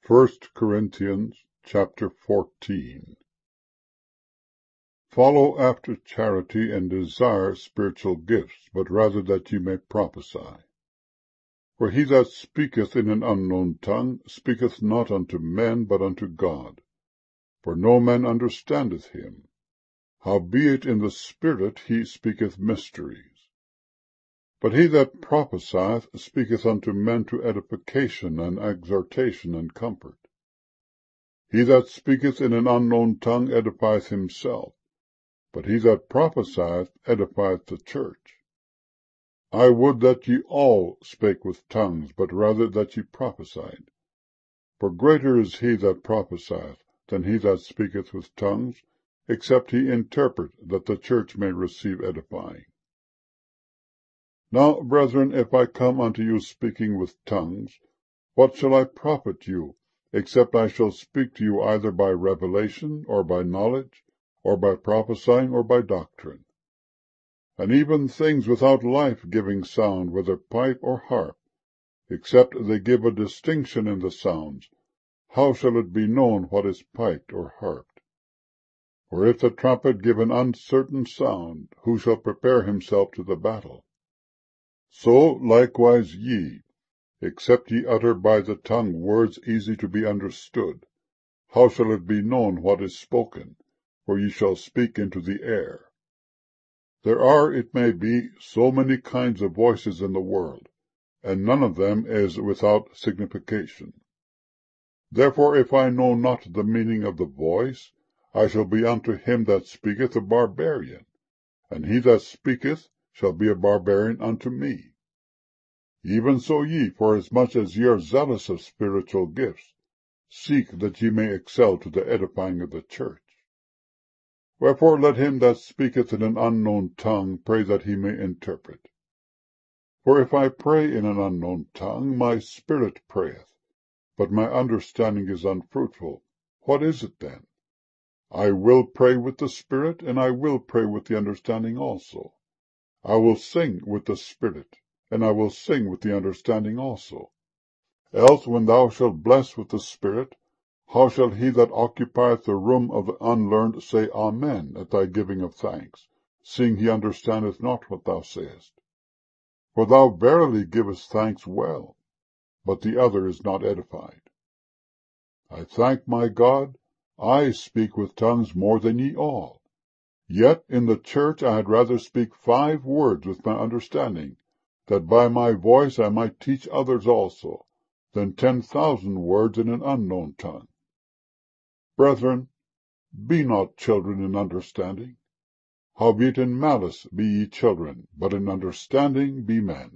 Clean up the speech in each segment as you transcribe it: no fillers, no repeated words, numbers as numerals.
First Corinthians chapter 14. Follow after charity and desire spiritual gifts, but rather that ye may prophesy. For he that speaketh in an unknown tongue speaketh not unto men, but unto God. For no man understandeth him. Howbeit in the Spirit he speaketh mysteries. But he that prophesieth speaketh unto men to edification and exhortation and comfort. He that speaketh in an unknown tongue edifieth himself, but he that prophesieth edifieth the church. I would that ye all spake with tongues, but rather that ye prophesied. For greater is he that prophesieth than he that speaketh with tongues, except he interpret, that the church may receive edifying. Now, brethren, if I come unto you speaking with tongues, what shall I profit you, except I shall speak to you either by revelation, or by knowledge, or by prophesying, or by doctrine? And even things without life-giving sound, whether pipe or harp, except they give a distinction in the sounds, how shall it be known what is piped or harped? For if the trumpet give an uncertain sound, who shall prepare himself to the battle? So likewise ye, except ye utter by the tongue words easy to be understood, how shall it be known what is spoken? For ye shall speak into the air. There are, it may be, so many kinds of voices in the world, and none of them is without signification. Therefore, if I know not the meaning of the voice, I shall be unto him that speaketh a barbarian, and he that speaketh shall be a barbarian unto me. Even so ye, forasmuch as ye are zealous of spiritual gifts, seek that ye may excel to the edifying of the church. Wherefore let him that speaketh in an unknown tongue pray that he may interpret. For if I pray in an unknown tongue, my spirit prayeth, but my understanding is unfruitful. What is it then? I will pray with the spirit, and I will pray with the understanding also. I will sing with the spirit, and I will sing with the understanding also. Else when thou shalt bless with the spirit, how shall he that occupieth the room of the unlearned say Amen at thy giving of thanks, seeing he understandeth not what thou sayest? For thou verily givest thanks well, but the other is not edified. I thank my God, I speak with tongues more than ye all. Yet in the church I had rather speak 5 words with my understanding, that by my voice I might teach others also, than 10,000 words in an unknown tongue. Brethren, be not children in understanding. Howbeit in malice be ye children, but in understanding be men.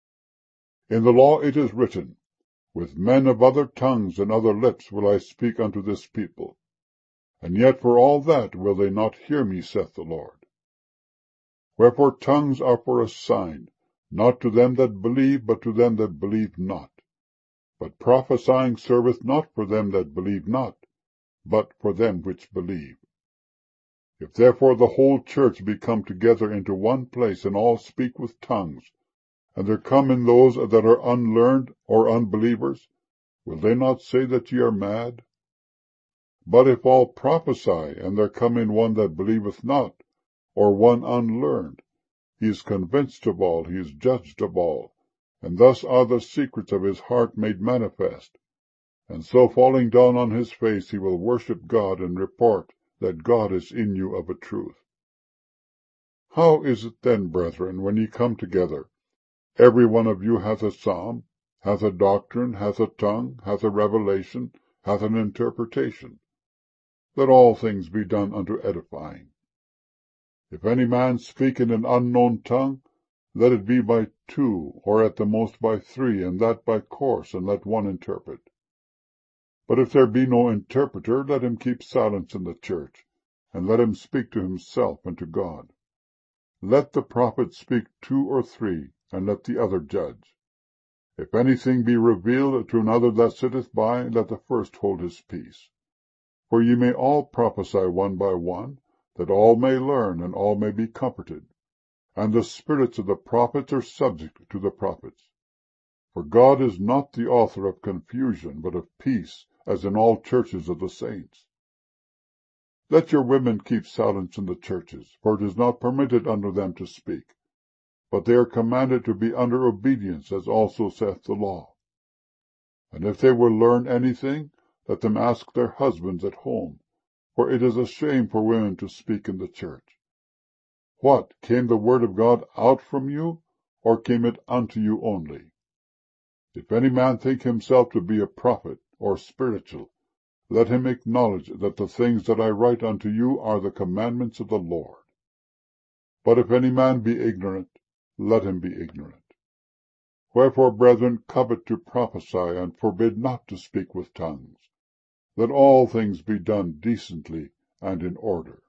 In the law it is written, With men of other tongues and other lips will I speak unto this people. And yet for all that will they not hear me, saith the Lord. Wherefore tongues are for a sign, not to them that believe, but to them that believe not. But prophesying serveth not for them that believe not, but for them which believe. If therefore the whole church be come together into one place, and all speak with tongues, and there come in those that are unlearned or unbelievers, will they not say that ye are mad? But if all prophesy, and there come in one that believeth not, or one unlearned, he is convinced of all, he is judged of all, and thus are the secrets of his heart made manifest. And so falling down on his face he will worship God, and report that God is in you of a truth. How is it then, brethren, when ye come together, every one of you hath a psalm, hath a doctrine, hath a tongue, hath a revelation, hath an interpretation? Let all things be done unto edifying. If any man speak in an unknown tongue, let it be by 2, or at the most by 3, and that by course, and let one interpret. But if there be no interpreter, let him keep silence in the church, and let him speak to himself and to God. Let the prophet speak 2 or 3, and let the other judge. If anything be revealed to another that sitteth by, let the first hold his peace. For ye may all prophesy one by one, that all may learn, and all may be comforted. And the spirits of the prophets are subject to the prophets. For God is not the author of confusion, but of peace, as in all churches of the saints. Let your women keep silence in the churches, for it is not permitted unto them to speak, but they are commanded to be under obedience, as also saith the law. And if they will learn anything, let them ask their husbands at home, for it is a shame for women to speak in the church. What, came the word of God out from you, or came it unto you only? If any man think himself to be a prophet, or spiritual, let him acknowledge that the things that I write unto you are the commandments of the Lord. But if any man be ignorant, let him be ignorant. Wherefore, brethren, covet to prophesy, and forbid not to speak with tongues. Let all things be done decently and in order.